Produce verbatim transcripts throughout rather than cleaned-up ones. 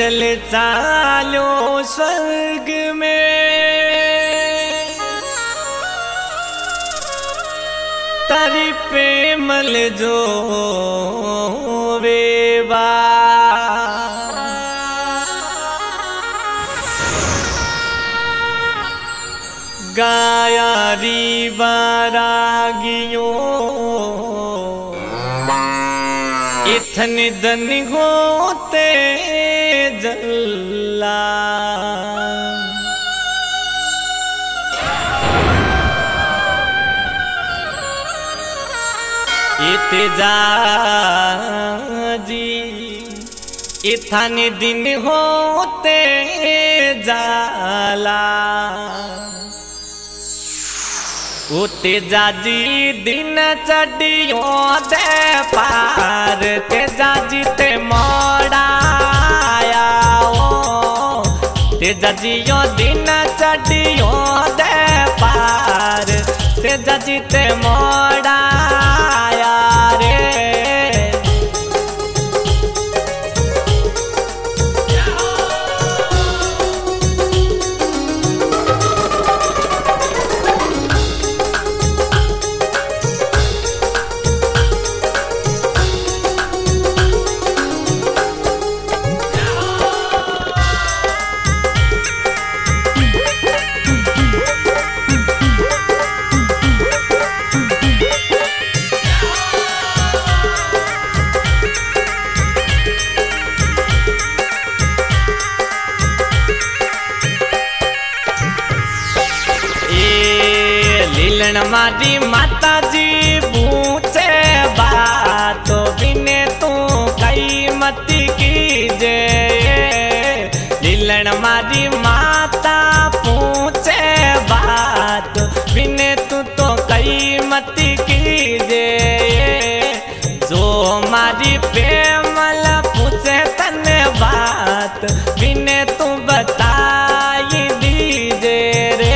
पैदल चालो स्वर्ग में तारी प्रेमल जो वेवा गायारी बारागियों इथन दन होते जल्ला इते जाजी इथन दिन होते जाला उते जाजी दिन चढ़ियो दे पार ते जाजी ते मोड़ाया ते जाजियो दिन चढ़ियो दे पार ते जाजी ते मोड़ाया रे मारी माता जी पूछे बात बिने तू कई मती कीजे लीलन मारी माता पूछे बात बिने तू तो कई मती कीजे जो मारी प्रेमल पूछे तने बात बिने तू बताई दीजे रे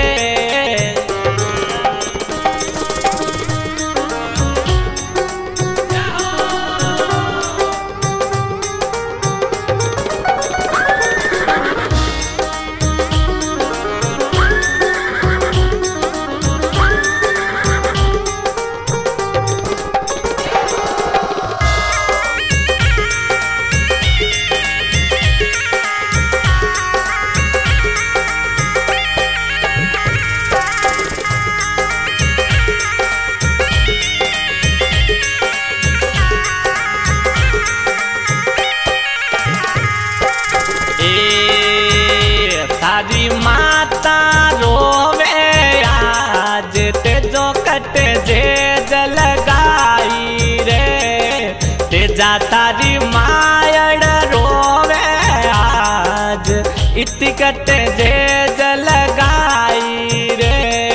तारी माता रोवे आज ते जो कट जे जलगाई रे ते जा तारी मायड़ रोवे आज इत कट जे जलगाई रे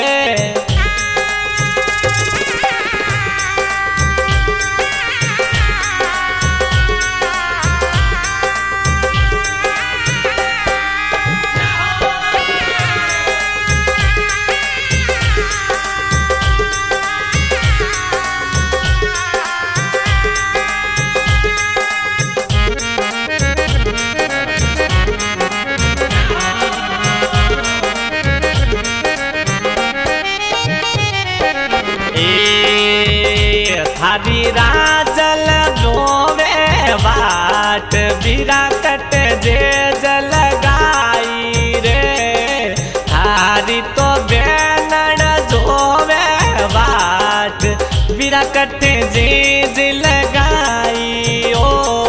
थारी राजल रोवे बाट बीरा कट जे जलगाई रे थारी तो बेनड़ जोवे बाट बीरा कट जे जलगाई ओ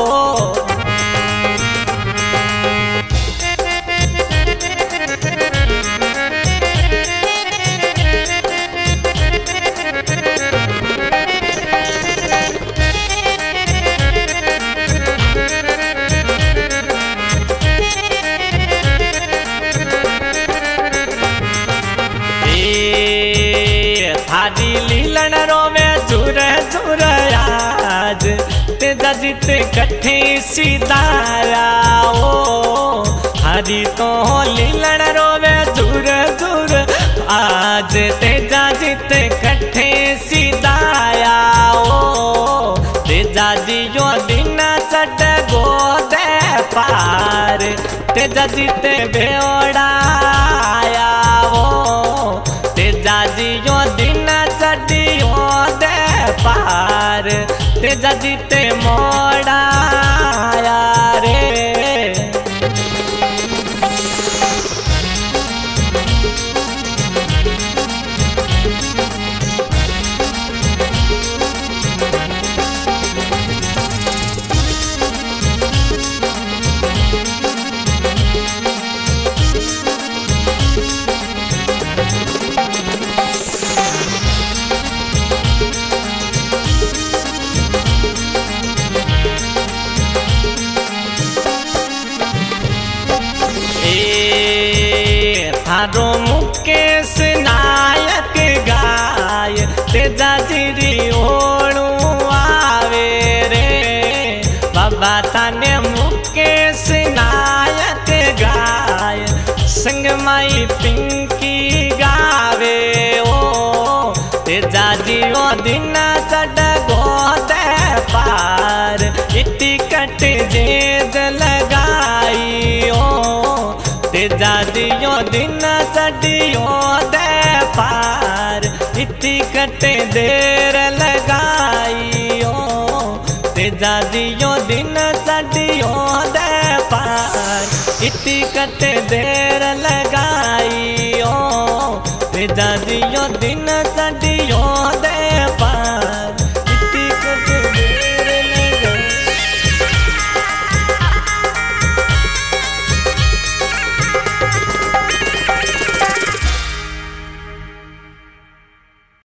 थारी लीलन रोवे झुर झुर आज ते जजित कट्ठे सीधाया ओ हरी तो लीलन रोवे झुर झुर आज ते जजित कट्ठे सीधाया ओ ते जाजियो दिन चढ़ गो दे पार पार तेजा जीते बेओड़ाया वो तेजा जियो दिन चढ़ियो दे पार तेजा जीते मोड़ाया रे। थारो मुकेश नायक गाय तेजा जीरी ओणु आवे रे बाबा थाने मुकेश नायक गाय संग माई पिंकी गावे ओ तेजा जियो दिन चढ़ गोदे पार इति कट जेद लगाई ओ तेजा जियो दिन चढ़ियो दे पार इति कटे देर लगाइयो तेजा जियो दिन चढ़ियो दे पार इति कटे देर लगाइयो तेजा जियो दिन चढ़ियो